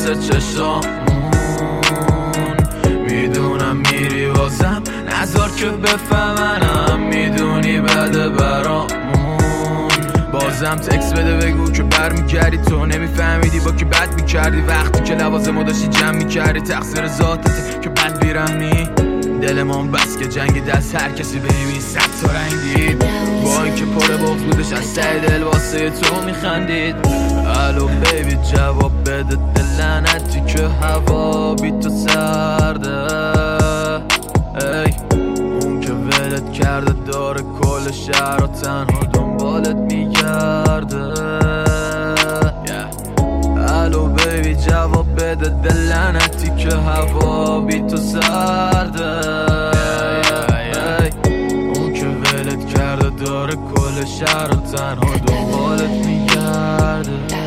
خیس چشامون. میدونم میری واسم نذار که بفهمنم، میدونی بده برامون. بازم تکس بده بگو که برمیگردی، تو نمیفهمیدی با که بد میکردی. وقتی که لوازمو داشتی جمع میکردی، تقصیر ذاتت که بد بیرمی. دلمان بس که جنگ دست هر کسی بیبین 100 تا رنگ دید. با اینکه پر بغض بودش از ته دل واسه تو میخندید. الو بیبی جواب بده دلنتی که هوا بی تو سرده. ای اون که ولت کرده داره کل شهر و تنها دنبالت میگرده. الو بیبی جواب بده دلنتی که هوا بی تو سرده. اون که ولت کرده داره کل شهر و تنها دنبالت میگرده.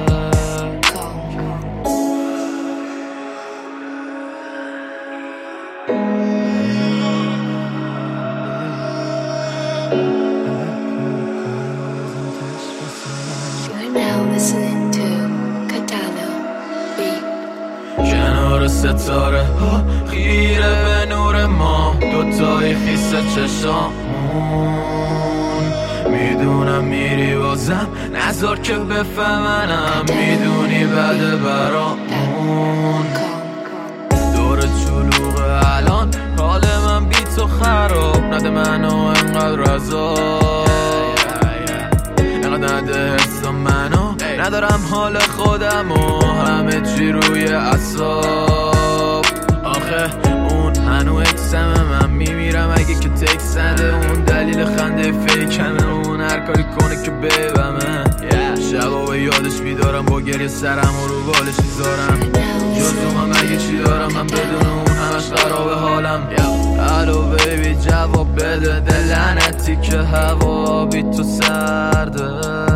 کنار ستاره ها خیره به نور ما، دوتای خیس چشامون. میدونم میری بازم نذار که بفهمنم، میدونی بده برامون. دور چلوغه الان حال من بی تو خراب، نده منو انقدر عذاب، انقدر نده حس منو، ندارم حال خودم و همه چی روی اعصاب. آخه اون هنو اکسمه، من میمیرم اگه که تکس نده. اون دلیل خنده فیکمه، اون هر کاری کنه که ببمه. شبا به یادش بیدارم، با گریه سرم و رو بالش میذارم. جز من اگه چی دارم من بدون اون همش خراب حالم. الو بیبی جواب بده دلنتی که هوا بی تو سرده.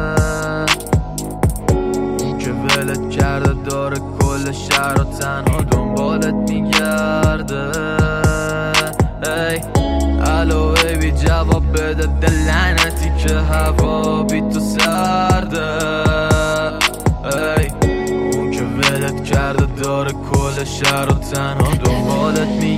ولت کرده داره کل شهر و تنها دنبالت میگرده. ای الو بیبی جواب بده دلنتی که هوا بی تو سرده. ای اون که ولت کرده داره کل شهر و تنها دنبالت میگرده.